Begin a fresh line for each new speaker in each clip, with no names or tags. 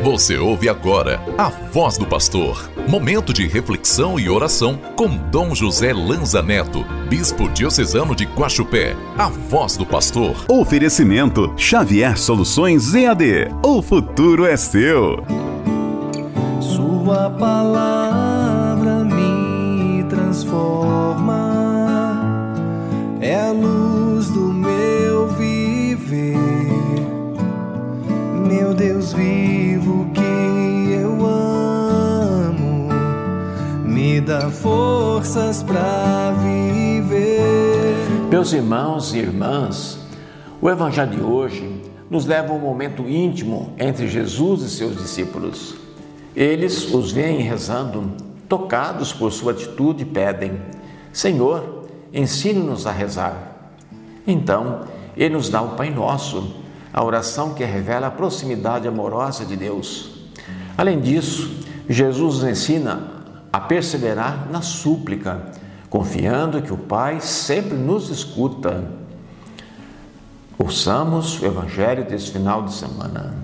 Você ouve agora a Voz do Pastor, momento de reflexão e oração com Dom José Lanza Neto, Bispo Diocesano de Guaxupé, a Voz do Pastor.
Oferecimento Xavier Soluções EAD, o futuro é seu.
Sua palavra me transforma, é a luz do meu viver, meu Deus vivo que eu amo, me dá forças para viver.
Meus irmãos e irmãs, o Evangelho de hoje nos leva a um momento íntimo entre Jesus e seus discípulos. Eles os veem rezando, tocados por sua atitude, e pedem: Senhor, ensine-nos a rezar. Então, Ele nos dá o Pai Nosso, a oração que revela a proximidade amorosa de Deus. Além disso, Jesus nos ensina a perseverar na súplica, confiando que o Pai sempre nos escuta. Ouçamos o Evangelho desse final de semana.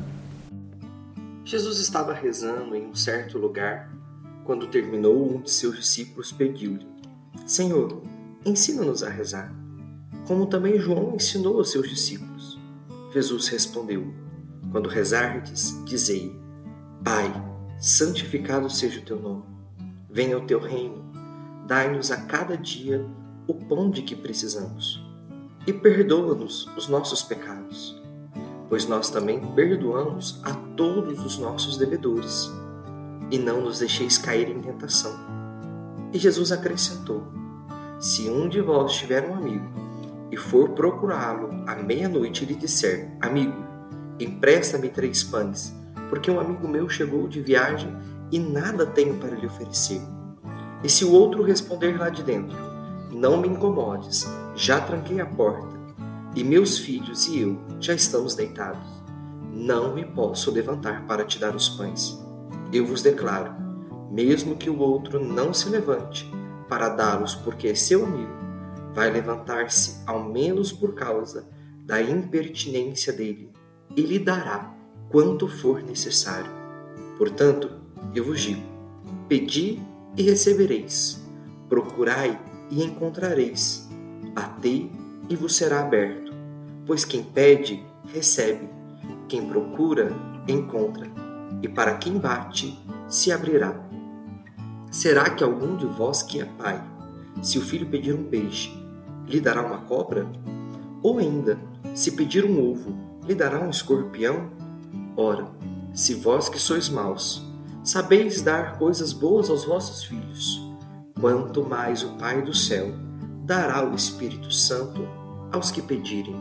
Jesus estava rezando em um certo lugar. Quando terminou, um de seus discípulos pediu-lhe: Senhor, ensina-nos a rezar, como também João ensinou aos seus discípulos. Jesus respondeu: Quando rezardes, dizei: Pai, santificado seja o teu nome. Venha o teu reino. Dai-nos a cada dia o pão de que precisamos. E perdoa-nos os nossos pecados, pois nós também perdoamos a todos os nossos devedores. E não nos deixeis cair em tentação. E Jesus acrescentou: Se um de vós tiver um amigo, e for procurá-lo à meia-noite e lhe disser: Amigo, empresta-me 3 pães, porque um amigo meu chegou de viagem e nada tenho para lhe oferecer. E se o outro responder lá de dentro: Não me incomodes, já tranquei a porta, e meus filhos e eu já estamos deitados, não me posso levantar para te dar os pães. Eu vos declaro, mesmo que o outro não se levante para dá-los porque é seu amigo, vai levantar-se ao menos por causa da impertinência dele e lhe dará quanto for necessário. Portanto, eu vos digo: pedi e recebereis, procurai e encontrareis, batei e vos será aberto. Pois quem pede, recebe, quem procura, encontra, e para quem bate, se abrirá. Será que algum de vós que é pai, se o filho pedir um peixe, lhe dará uma cobra? Ou ainda, se pedir um ovo, lhe dará um escorpião? Ora, se vós que sois maus, sabeis dar coisas boas aos vossos filhos, quanto mais o Pai do céu dará o Espírito Santo aos que pedirem.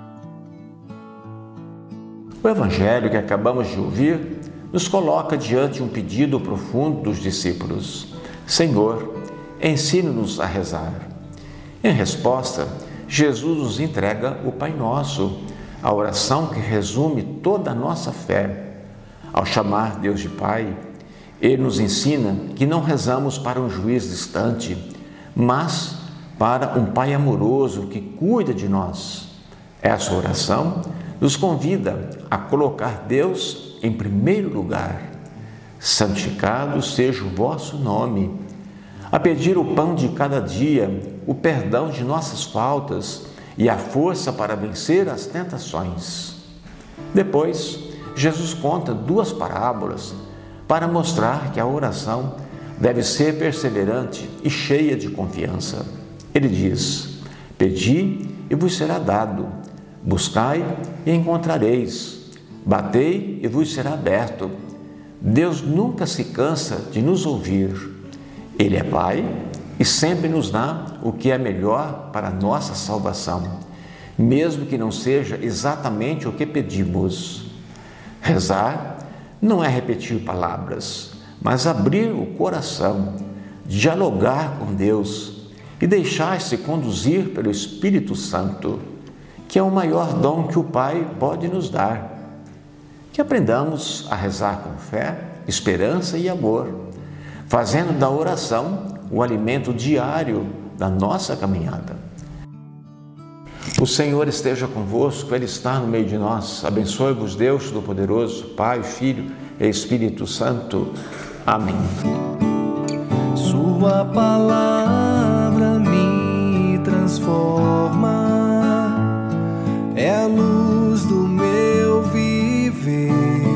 O Evangelho que acabamos de ouvir nos coloca diante de um pedido profundo dos discípulos: Senhor, ensine-nos a rezar. Em resposta, Jesus nos entrega o Pai Nosso, a oração que resume toda a nossa fé. Ao chamar Deus de Pai, Ele nos ensina que não rezamos para um juiz distante, mas para um Pai amoroso que cuida de nós. Essa oração nos convida a colocar Deus em primeiro lugar. Santificado seja o vosso nome. A pedir o pão de cada dia, o perdão de nossas faltas e a força para vencer as tentações. Depois, Jesus conta 2 parábolas para mostrar que a oração deve ser perseverante e cheia de confiança. Ele diz: Pedi e vos será dado, buscai e encontrareis, batei e vos será aberto. Deus nunca se cansa de nos ouvir. Ele é Pai e sempre nos dá o que é melhor para a nossa salvação, mesmo que não seja exatamente o que pedimos. Rezar não é repetir palavras, mas abrir o coração, dialogar com Deus e deixar-se conduzir pelo Espírito Santo, que é o maior dom que o Pai pode nos dar. Que aprendamos a rezar com fé, esperança e amor, fazendo da oração o alimento diário da nossa caminhada. O Senhor esteja convosco, Ele está no meio de nós. Abençoe-vos Deus Todo-Poderoso, Pai, Filho e Espírito Santo. Amém.
Sua palavra me transforma, é a luz do meu viver.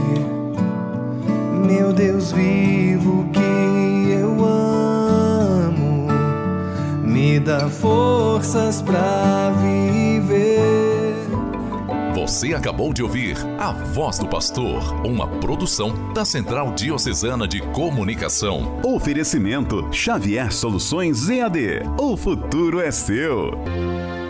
Meu Deus vivo que eu amo, me dá forças pra viver.
Você acabou de ouvir A Voz do Pastor, uma produção da Central Diocesana de Comunicação.
Oferecimento Xavier Soluções EAD. O futuro é seu.